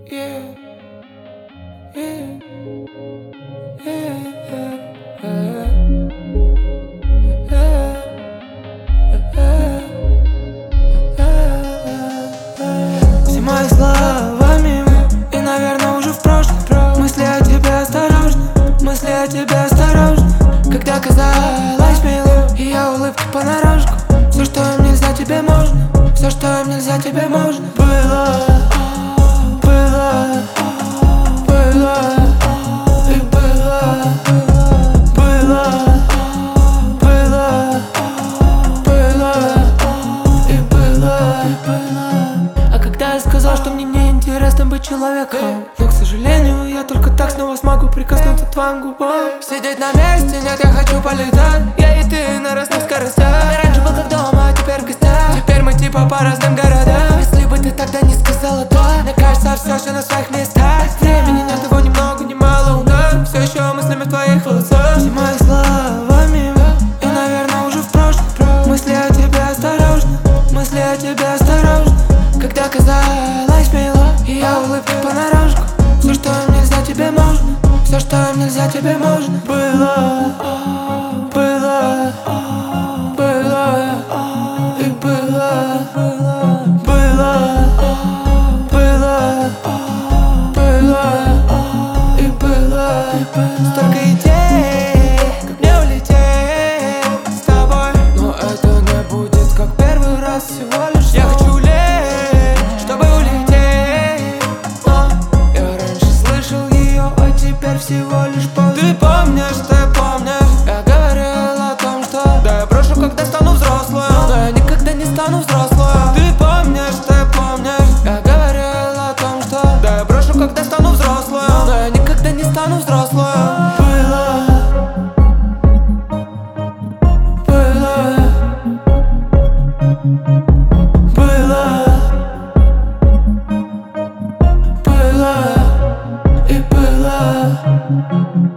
Yeah, yeah, yeah, Все мои слова мимо, и, наверное, уже в прошлом. Мысли о тебе осторожно, мысли о тебе осторожно. Когда казалось мило, и я улыбки понарошку. Все, что им нельзя, тебе можно. Все, что им нельзя, тебе можно. Было и было и было. А когда я сказал, что мне не интересно быть человеком, но, к сожалению, я только так снова смогу прикоснуться к твоим губам. Сидеть на месте, нет, я хочу полетать. Я и ты на разных скоростях. Раньше был как дома, а теперь в гостях. Теперь мы типа по разным городам. Если бы ты тогда не сказала да, мне кажется, все на своих местах. Времени нет, его ни много, ни мало у нас. Все еще мыслями в твоих волосах. Все мои слова мимо, и, наверное, уже в прошлом. Мысли о тебе осторожно, мысли о тебе осторожно. Когда казалось мило, и я улыбки понарошку. Все, что им нельзя, тебе можно. Все, что им нельзя, тебе можно. Было и было и было. Столько идей, как мне улететь с тобой, но это не будет как первый раз всего лишь. Я хочу лечь, чтобы улететь, но я раньше слышал ее, а теперь всего лишь поздно. Ты помнишь, я говорил о том, что да, я брошу, когда стану взрослым, но я никогда не стану взрослым. Ты помнишь, я говорил о том, что да, я брошу, когда стану взрослым, но я никогда не стану взрослым. Было и было.